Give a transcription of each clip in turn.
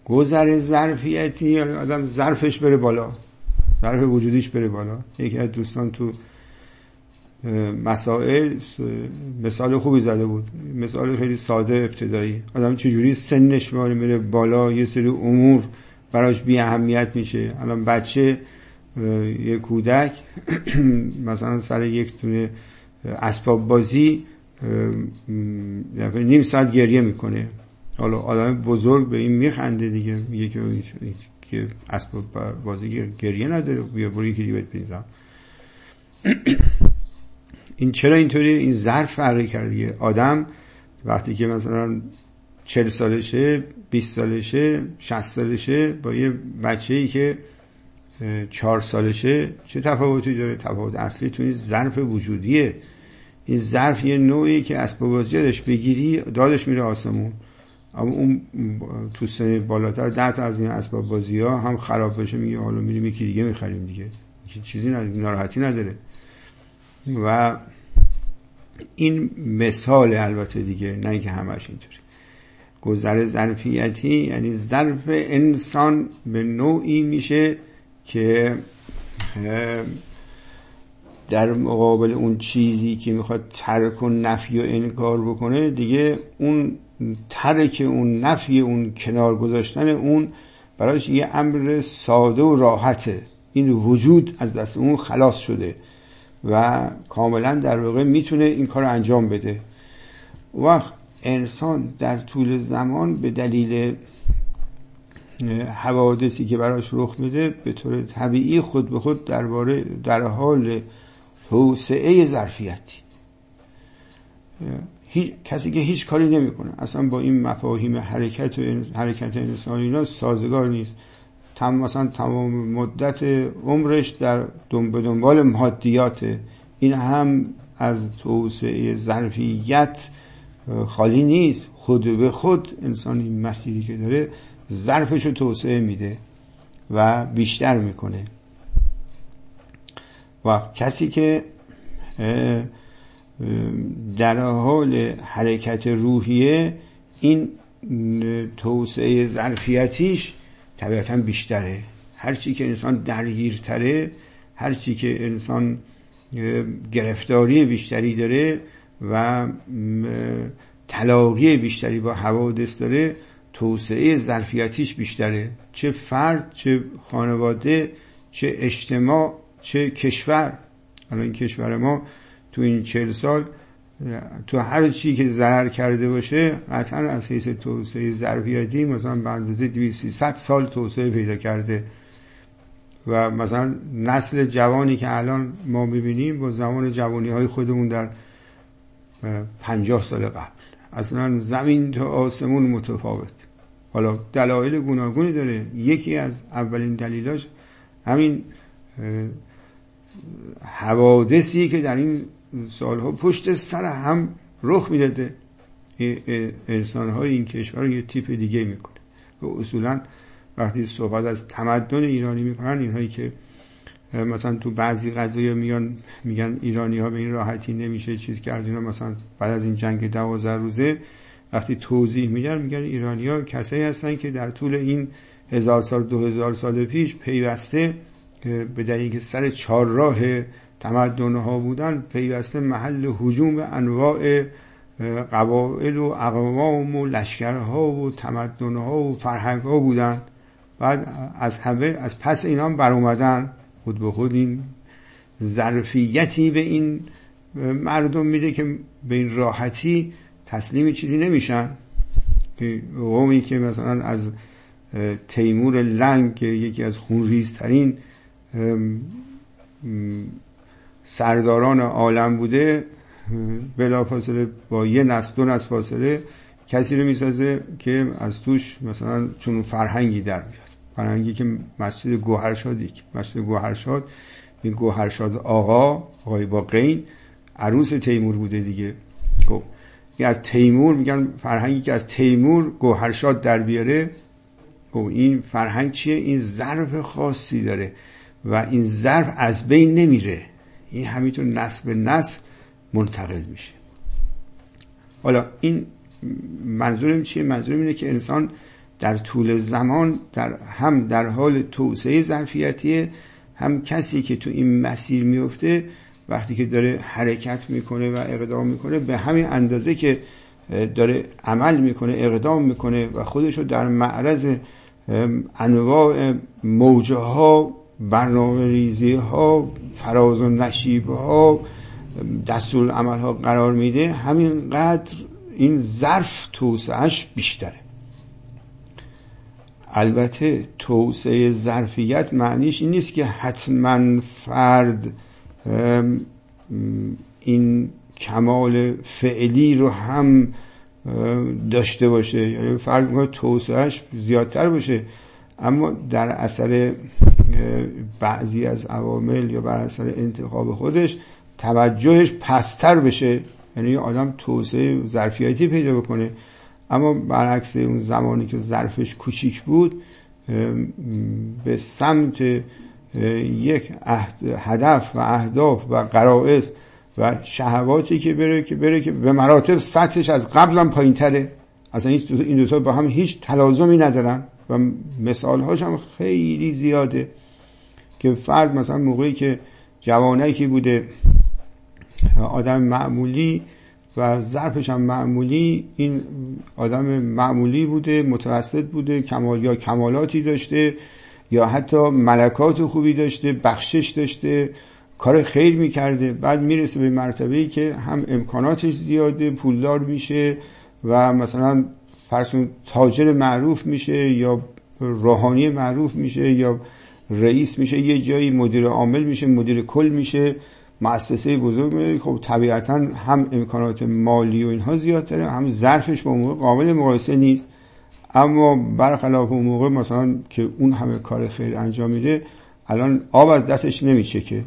گذر ظرفیتی آدم ظرفش بره بالا، ظرف وجودیش بره بالا. یکی از دوستان تو مسائل مثال خوبی زده بود، مثال خیلی ساده ابتدایی. آدم چجوری سنش میره بالا، یه سری امور براش بی اهمیت میشه. الان بچه، یه کودک مثلا سر یک دونه اسباب بازی نیم ساعت گریه میکنه. حالا آدم بزرگ به این میخنده دیگه، میگه که اسباب بازی گریه نداره، بیا برو یکی دیگه بپیزم. این چرا اینطوری؟ این ظرف فرق کرده دیگه. آدم وقتی که مثلا 40 سالشه، 20 سالشه، 60 سالشه، با یه بچه‌ای که 4 سالشه چه تفاوتی داره؟ تفاوت اصلی تو این ظرف وجودیه. این ظرف یه نوعی که اسباب بازی ازش بگیری دادش میره آسمون، اما اون تو سن بالاتر 10 تا از این اسباب بازی ها هم خراب بشه میگه حالا میریم یکی دیگه میخریم دیگه، چیزی نداره، ناراحتی نداره. و این مثال البته دیگه، نه که همش اینطوری. گذر ظرفیتی یعنی ظرف انسان به نوعی میشه که در مقابل اون چیزی که میخواد ترک و نفی و انکار بکنه دیگه، اون ترک، اون نفی، اون کنار گذاشتن اون براش یه امر ساده و راحته. این وجود از دست اون خلاص شده و کاملا در واقع میتونه این کار انجام بده. وقت انسان در طول زمان به دلیل حوادثی که براش رخ میده به طور طبیعی خود به خود در حال توسعه ظرفیتی. کسی که هیچ کاری نمیکنه اصلا با این مفاهیم حرکت انسانی اینا سازگار نیست، مثلا تمام مدت عمرش به دنبال مادیاته، این هم از توسعه ظرفیت خالی نیست. خود به خود انسان این مسیری که داره ظرفشو توسعه میده و بیشتر میکنه. و کسی که در حال حرکت روحیه، این توسعه ظرفیتیش طبیعتاً بیشتره. هرچی که انسان درگیرتره، هرچی که انسان گرفتاری بیشتری داره و تلاقی بیشتری با حوادث داره، توسعه ظرفیتیش بیشتره. چه فرد، چه خانواده، چه اجتماع، چه کشور. الان این کشور ما تو این 40 سال تو هر چی که ضرر کرده باشه قطعا از حیث توسعه ظرفیتی مثلا به اندازه 200-300 سال توسعه پیدا کرده. و مثلا نسل جوانی که الان ما میبینیم با زمان جوانی های خودمون در 50 سال قبل اصلا زمین تا آسمون متفاوت. حالا دلایل گوناگونی داره. یکی از اولین دلیلاش همین حوادثی که در این سالها پشت سر هم رخ میداده. انسان‌های این کشور یه تیپ دیگه میکنه. و اصولا وقتی صحبت از تمدن ایرانی میکنن، اینهایی که مثلا تو بعضی قضایا میگن ایرانی ها به این راحتی نمیشه چیز کرد، اینا مثلا بعد از این جنگ 12 روزه وقتی توضیح میگن ایرانی ها کسایی هستن که در طول این 1000 سال 2000 سال پیش پیوسته به دلیل که سر چهارراه تمدن ها بودن، پیوسته محل هجوم انواع قبایل و اقوام و لشکرها و تمدن ها و فرهنگ ها بودن. بعد از پس اینا هم بر اومدن. خود به خود این ظرفیتی به این مردم میده که به این راحتی تسلیم چیزی نمیشن. قومی که مثلا از تیمور لنگ که یکی از خونریزترین سرداران عالم بوده، بلافاصله با یه نسل 2 نسل فاصله کسی رو میسازه که از توش مثلا چون فرهنگی در میاد. فرهنگی که مسجد گوهرشاد، این گوهرشاد آقای با قین عروس تیمور بوده دیگه. خب از تیمور میگن فرهنگی که از تیمور گوهرشاد در بیاره. خب این فرهنگ چیه؟ این ظرف خاصی داره و این ظرف از بین نمیره، این همینطور نسل به نسل منتقل میشه. حالا این منظورم چیه؟ منظورم اینه که انسان در طول زمان هم در حال توسعه ظرفیتیه، هم کسی که تو این مسیر میفته وقتی که داره حرکت میکنه و اقدام میکنه به همین اندازه که داره عمل میکنه، اقدام میکنه و خودشو در معرض انواع موجه ها، برنامه ریزی ها، فراز و نشیب ها، دستور عمل ها قرار میده، همینقدر این ظرف توسعهش بیشتره. البته توسعه ظرفیت معنیش این نیست که حتما فرد این کمال فعلی رو هم داشته باشه، یعنی فرد میگه توسعهش زیادتر باشه اما در اثر بعضی از عوامل یا بر اثر انتخاب خودش توجهش پستر بشه، یعنی آدم توسعه ظرفیتی پیدا بکنه اما برعکس اون زمانی که ظرفش کوچیک بود به سمت یک هدف و اهداف و غرایز و شهواتی که بره که به مراتب سطحش از قبلا پایین تره. اصلا این دوتا با هم هیچ تلازمی ندارن و مثالهاش هم خیلی زیاده که فرد مثلا موقعی که جوانایی که بوده آدم معمولی و ظرفش هم معمولی، این آدم معمولی بوده، متوسط بوده، کمالاتی داشته یا حتی ملکات خوبی داشته، بخشش داشته، کار خیر میکرده، بعد میرسه به مرتبه‌ای که هم امکاناتش زیاده، پولدار میشه و مثلا فرض تاجر معروف میشه یا روحانی معروف میشه یا رئیس میشه، یه جایی مدیر عامل میشه، مدیر کل میشه، مؤسسه بزرگ میشه. خب طبیعتا هم امکانات مالی و اینها زیادتره، هم ظرفش با اون موقع قابل مقایسه نیست. اما برخلاف اون موقع مثلا که اون همه کار خیر انجام میده، الان آب از دستش نمیچکه.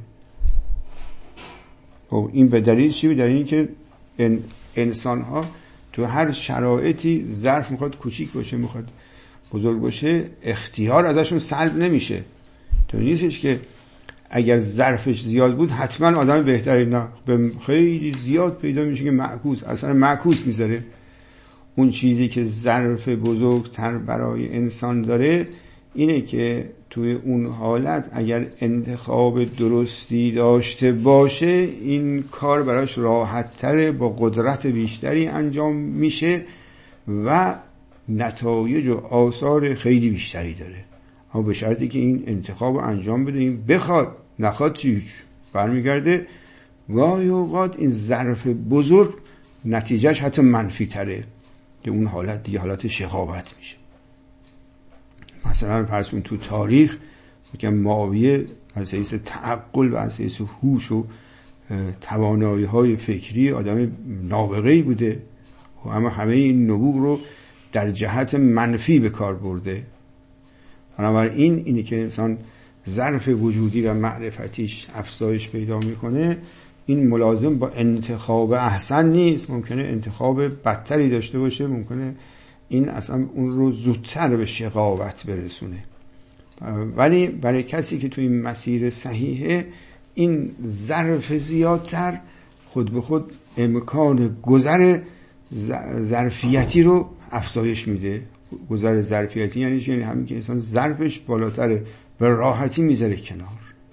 خب این به دلیل چی؟ به دلیل که انسان ها تو هر شرایطی ظرف میخواد کوچیک باشه، میخواد بزرگ باشه، اختیار ازشون سلب نمیشه. تو نیستش که اگر ظرفش زیاد بود حتما آدم بهتری، نه، به خیلی زیاد پیدا میشه که معکوس، اصلا معکوس میذاره. اون چیزی که ظرف بزرگتر برای انسان داره اینه که توی اون حالت اگر انتخاب درستی داشته باشه این کار براش راحت‌تره، با قدرت بیشتری انجام میشه و نتایج و آثار خیلی بیشتری داره. اما به شرطی که این انتخاب انجام بده، این بخواد، نخواد چیش برمیگرده. گاهی اوقات این ظرف بزرگ نتیجهش حتی منفی تره که اون حالت دیگه حالت شقاوت میشه. مثلا فرض کن تو تاریخ میگم معاویه از حیث تعقل و از حیث هوش و توانایی‌های فکری آدم نابغه‌ای بوده، اما همه این نبوغ رو در جهت منفی به کار برده. بنابراین اینی که انسان ظرف وجودی و معرفتیش افزایش پیدا میکنه، این ملازم با انتخاب احسن نیست. ممکنه انتخاب بدتری داشته باشه، ممکنه این اصلا اون رو زودتر به شقاوت برسونه. ولی برای کسی که تو این مسیر صحیحه، این ظرف زیادتر خود به خود امکان گذر ظرفیتی رو افزایش میده. گذر ظرفیتی یعنی چی؟ یعنی همین که انسان ظرفش بالاتره، به راحتی میذاره کنار.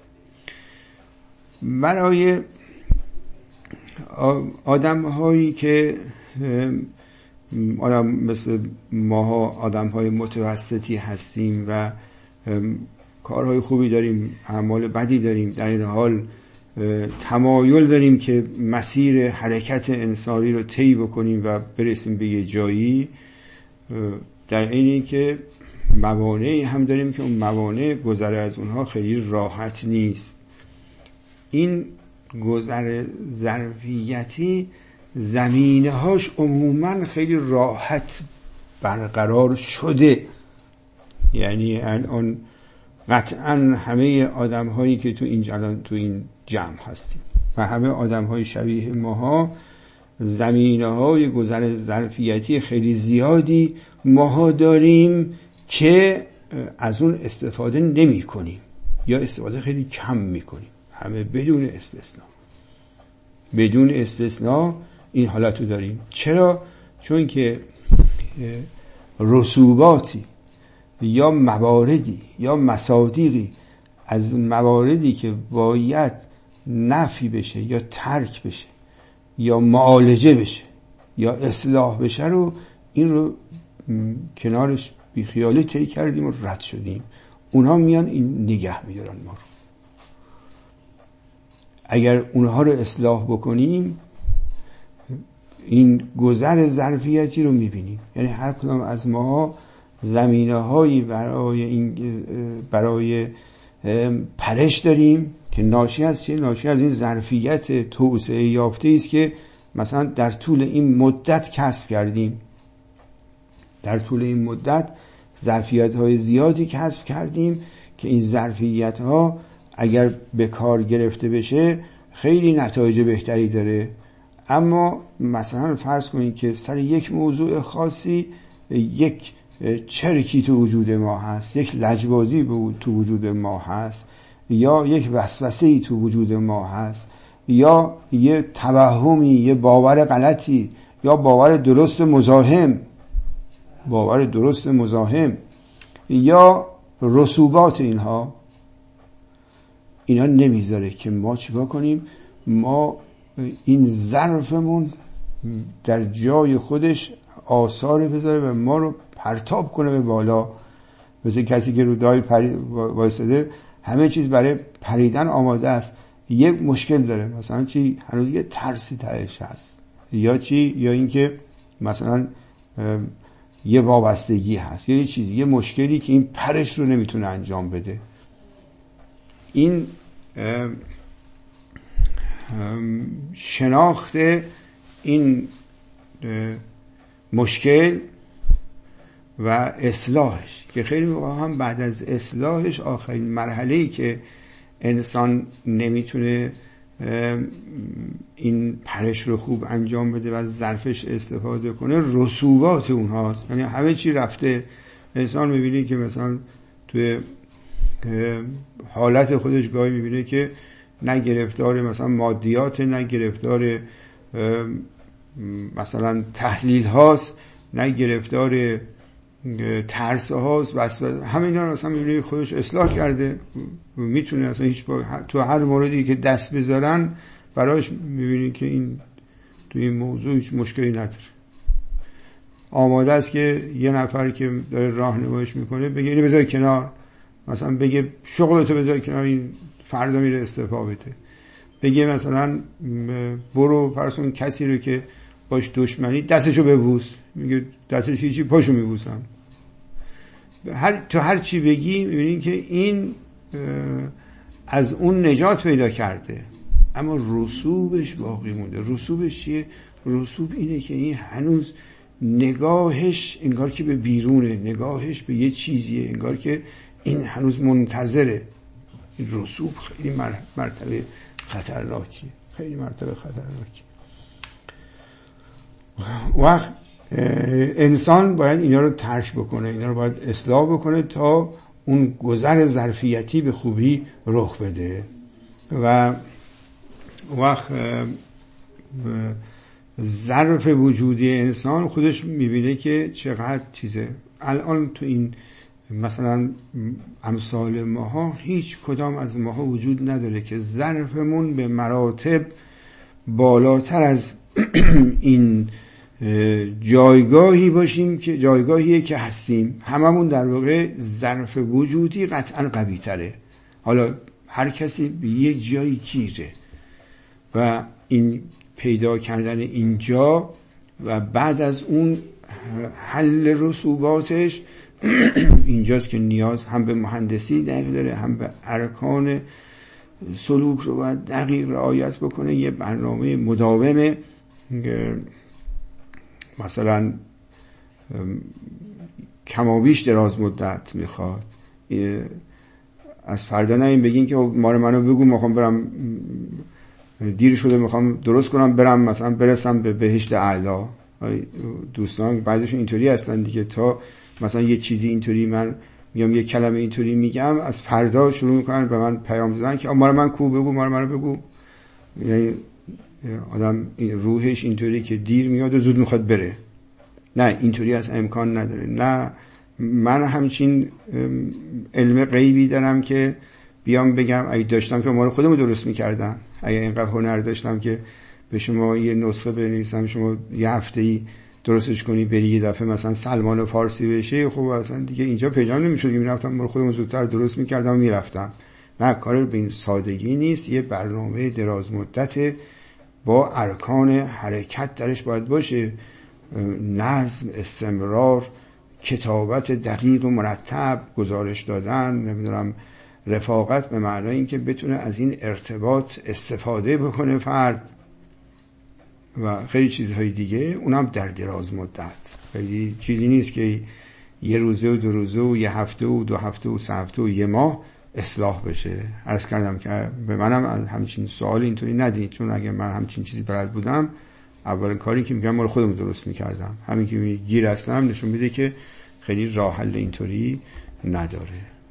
برای آدم هایی که آدم مثل ماها آدم های متوسطی هستیم و کارهای خوبی داریم، اعمال بدی داریم، در این حال تمایل داریم که مسیر حرکت انسانی رو طی بکنیم و برسیم به یه جایی، در اینی که موانعی هم داریم که اون موانع گذر از اونها خیلی راحت نیست. این گذر ظرفیتی زمینه هاش عموما خیلی راحت برقرار شده. یعنی الان قطعا همه آدم هایی که تو این جمع هستیم و همه آدم های شبیه ماها، زمینه های گذر ظرفیتی خیلی زیادی ماها داریم که از اون استفاده نمی کنیم یا استفاده خیلی کم می کنیم. همه بدون استثناء این حالت رو داریم. چرا؟ چون که رسوباتی یا مواردی یا مصادیقی از مواردی که باید نفی بشه یا ترک بشه یا معالجه بشه یا اصلاح بشه رو، این رو کنارش بیخیالی طی کردیم و رد شدیم. اونها میان این نگه میدارن ما رو. اگر اونها رو اصلاح بکنیم این گذر ظرفیتی رو میبینیم. یعنی هر کدام از ما زمینه هایی برای پرش داریم که ناشی از چه؟ ناشی از این ظرفیت توسعه یافته است که مثلا در طول این مدت کسب کردیم. در طول این مدت ظرفیت های زیادی کسب کردیم که این ظرفیت ها اگر به کار گرفته بشه خیلی نتایج بهتری داره. اما مثلا فرض کنید که سر یک موضوع خاصی یک چرکی تو وجود ما هست، یک لجبازی تو وجود ما هست، یا یک وسوسه‌ای تو وجود ما هست، یا یه توهمی، یه باور غلطی، یا باور درست مزاحم، یا رسوبات اینا نمیذاره که ما چیکار کنیم؟ ما این ظرفمون در جای خودش آثار بذاره و ما رو پرتاب کنه به بالا، مثل کسی که رو دای وایساده همه چیز برای پریدن آماده است، یک مشکل داره، مثلا چی؟ هنوز یه ترسی تهش هست، یا چی؟ یا اینکه مثلا یه وابستگی هست، یا یه چیزی، یه مشکلی که این پرش رو نمیتونه انجام بده. این شناخت این مشکل و اصلاحش، که خیلی موقع هم بعد از اصلاحش آخرین مرحله‌ای که انسان نمیتونه این پرش رو خوب انجام بده و از ظرفش استفاده کنه، رسوبات اونهاست. یعنی همه چی رفته، انسان میبینه که مثلا توی حالت خودش گاهی میبینه که نه گرفتار مثلا مادیات، نه گرفتار مثلا تحلیل هاست، نه گرفتار ترس هاست، بس همینا رو مثلا میبینه خودش اصلاح کرده، میتونه اصلا تو هر موردی که دست بذارن براش میبینی که این تو این موضوع هیچ مشکلی نداره. آماده است که یه نفر که داره راهنماییش میکنه بگه اینو بذار کنار، مثلا بگه شغلتو بذار کنار، این فردا میره استعفا بده، بگه مثلا برو پرسون کسی رو که باش دشمنی دستشو ببوس، میگه دستش هیچی، پاشو میبوسم. تو هر چی بگی میبینین که این از اون نجات پیدا کرده، اما رسوبش باقی مونده. رسوبش چیه؟ رسوب اینه که این هنوز نگاهش انگار که به بیرونه، نگاهش به یه چیزیه، انگار که این هنوز منتظره. این رسوب خیلی مرتبه خطرناکیه، خیلی مرتبه خطرناکیه. وقت انسان باید اینا رو ترک بکنه، اینا رو باید اصلاح بکنه تا اون گذر ظرفیتی به خوبی رخ بده. و وقت ظرف وجودی انسان خودش میبینه که چقدر چیزه. الان تو این مثلا امثال ماها هیچ کدام از ماها وجود نداره که ظرفمون به مراتب بالاتر از این جایگاهی باشیم که جایگاهیه که هستیم. هممون در واقع ظرف وجودی قطعا قوی تره. حالا هر کسی به یه جایی گیره و این پیدا کردن اینجا و بعد از اون حل رسوباتش اینجاست که نیاز هم به مهندسی دقیق داره، هم به ارکان سلوک رو باید دقیق رعایت بکنه. یه برنامه مداومه، مثلا کمابیش دراز مدت میخواد. از فردا نه این بگین که منو بگو میخوام برم، دیر شده میخوام درست کنم برم مثلا برسم به بهشت اعلا. دوستان بعضیشون اینطوری هستن دیگه، تا مثلا یه چیزی اینطوری من میام یه کلمه اینطوری میگم، از فردا شروع میکنن به من پیام دادن که ما رو من کو بگو، ما رو منو بگو. یعنی آدم روحش اینطوری که دیر میاد و زود میخواد بره. نه اینطوری از امکان نداره، نه من همچین علم غیبی دارم که بیام بگم اگه داشتم که مال خودمو درست میکردم، اگه اینقدر هنر داشتم که به شما یه نسخه بنویسم شما یه هفته‌ای درستش کنی بری یه دفعه مثلا سلمان فارسی بشه، خب اصلا دیگه اینجا پیدا نمیشد که میرفتم مال خودمو زودتر درست میکردم و میرفتم. نه، کار به این سادگی نیست، یه برنامه دراز مدت با ارکان حرکت درش باید باشه، نظم، استمرار، کتابت دقیق و مرتب، گزارش دادن، نمیدونم رفاقت به معنای اینکه بتونه از این ارتباط استفاده بکنه فرد و خیلی چیزهای دیگه، اونم در دراز مدت. خیلی چیزی نیست که یه روزه و 2 روزه و یه هفته و 2 هفته و 3 هفته و یه ماه اصلاح بشه. عرض کردم که به منم از همچین سوال اینطوری ندید، چون اگه من همچین چیزی بلد بودم اولین کاری که میگم مال خودم درست میکردم. همین که گیر اصلا نشون میده که خیلی راه حل اینطوری نداره.